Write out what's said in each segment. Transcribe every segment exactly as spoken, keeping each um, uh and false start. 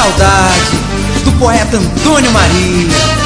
Saudade, do poeta Antônio Maria.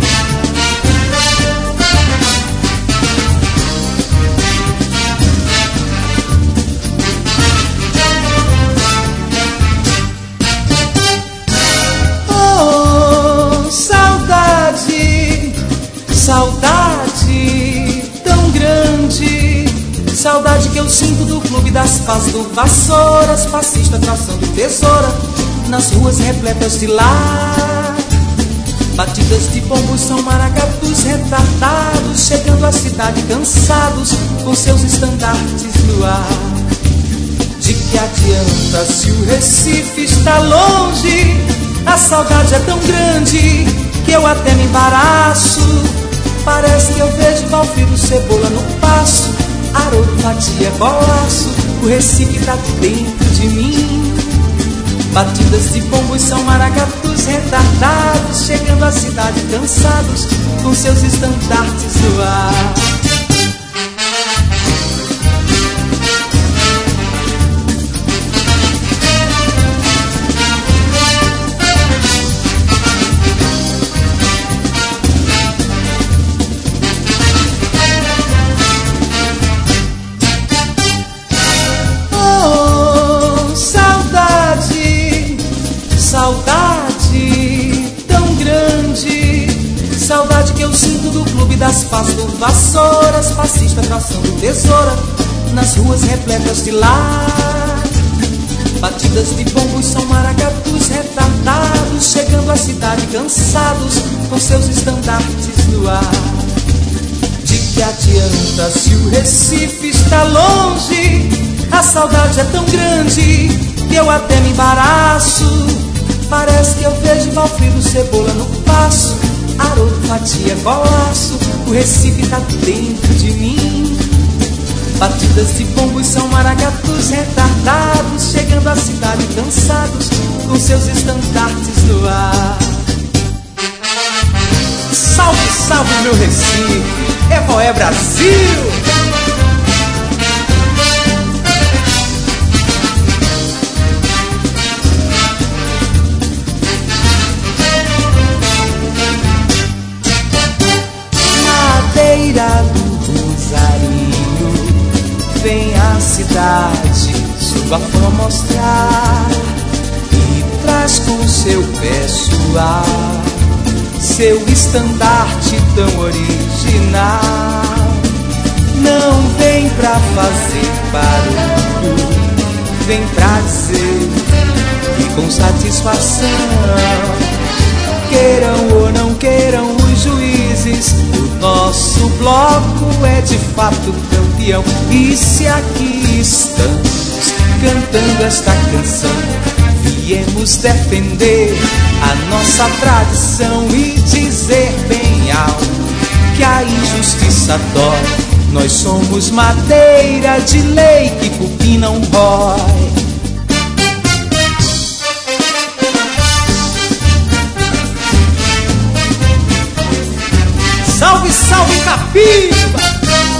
Saudade tão grande, saudade que eu sinto do clube das pás, do Vassouras, passista traçando tesoura nas ruas repletas de lar. Batidas de bombos são maracatus retardados, chegando à cidade cansados com seus estandartes no ar. De que adianta se o Recife está longe? A saudade é tão grande que eu até me embaraço. Parece que eu vejo Valfrido Cebola no passo, Haroldo Fatia, Golaço, o Recife tá dentro de mim. Batidas de bombos são maracatus retardados, chegando à cidade cansados com seus estandartes no ar. Saudade tão grande, saudade que eu sinto do clube das pás, do Vassouras, passista traçando tesoura nas ruas repletas de lar. Batidas de bombos são maracatus retardados, chegando à cidade cansados com seus estandartes no ar. De que adianta se o Recife está longe? A saudade é tão grande que eu até me embaraço. Parece que eu vejo Valfrido Cebola no passo, Haroldo Fatia, Golaço, o Recife tá dentro de mim. Batidas de bombos são maracatus retardados, chegando à cidade cansados com seus estandartes no ar. Salve, salve meu Recife, é Voé Brasil! Do Rosarinho, vem a cidade sua fama mostrar, e traz com seu pé suar seu estandarte tão original. Não vem pra fazer barulho, vem pra dizer que com satisfação, queiram ou não queiram os juízes, o nosso bloco é de fato campeão. E se aqui estamos cantando esta canção, viemos defender a nossa tradição e dizer bem alto que a injustiça dói. Nós somos madeira de lei que cupim não rói. Salve, salve Capiba!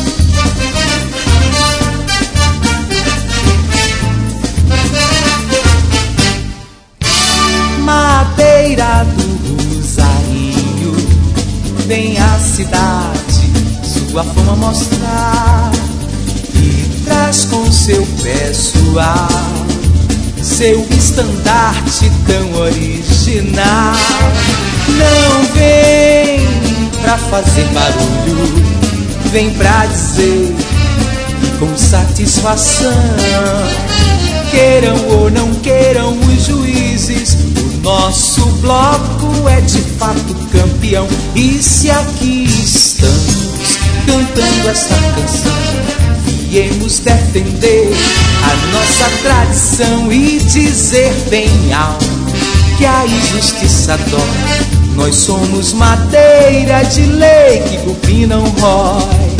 Madeira do Rosarinho, vem a cidade sua fama mostrar, e traz com seu pé suar seu estandarte tão original. Não vem pra fazer barulho, vem pra dizer que com satisfação, queiram ou não queiram os juízes, o nosso bloco é de fato campeão. E se aqui estamos cantando esta canção, viemos defender a nossa tradição e dizer bem alto que a injustiça dói. Nós somos madeira de lei que cupim não rói.